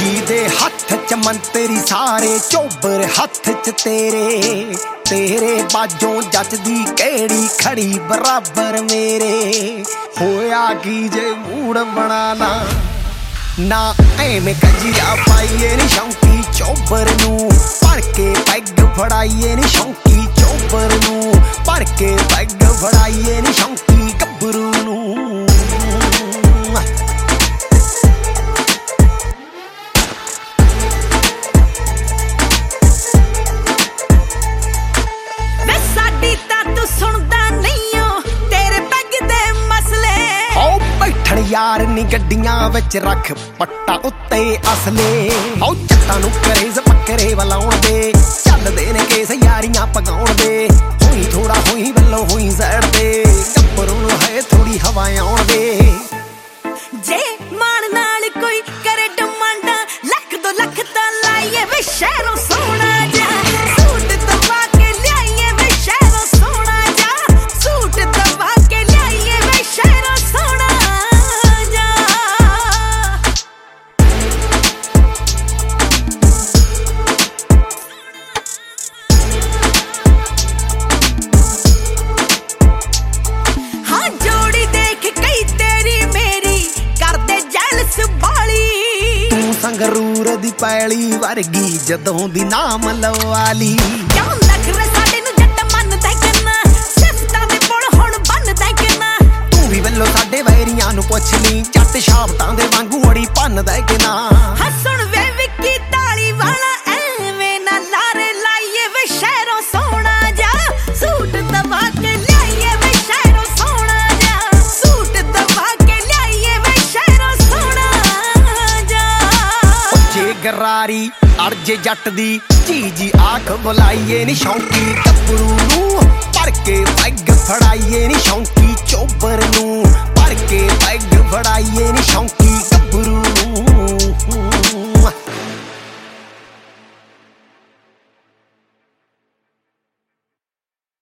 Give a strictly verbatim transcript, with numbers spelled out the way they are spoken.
फौजी दे हथ च मंतरी सारे चोबर हथ च तेरे तेरे बाजों जचदी केड़ी खड़ी बराबर मेरे होया की जे मूड बनाना ना एवें कंजिया पाइए नी शौकी चोबर नू भर के पैग फड़ाइए नी शौकी चोबर नू भर के पैग फड़ाइए नी शौकी गब्बरू नू यार नी गड्डियां विच रख पट्टा उत्ते असले औ जट्टां नू करेज पक्करे वलाउण दे चलदे ने केस यारियां पगाउण दे होई थोड़ा होई वल्लो होई साइड दे गब्बरू नू है थोड़ी हवा आउण दे जे मान नाल कोई करे डिमांडा लख दो लख तां लाइए वे शहरों सोना जा सूट दबा के लियाइए वे शहरों सोना जा सूट दबा के लियाइए वे शहरों सोना संगरूर दी पैली वर्गी जदों दी नाम लवाली क्यों नखरे साडे नू जट मनदा किन्ना सिफतां दे पुल हुण बनदा किन्ना तू भी वल्लो साडे वैरियां नू पुछ ली जट शाबतां दे वांगू अड़ी भनदा किन्ना हसण वे विक्की ताली वाला एवें ना लारे लाइए वे शहरों सोना जा सूट दबा के लियाइए वे शहरों सोना जा सूट दबा के लियाइए वे शहरों सोना गरारी अड़जे जट दी चीजी आख बुलाइए नी शौकी गब्बरू नू भर के पैग फड़ाइए नी शौकी चोबर नू भर के पैग फड़ाइए नी शौकी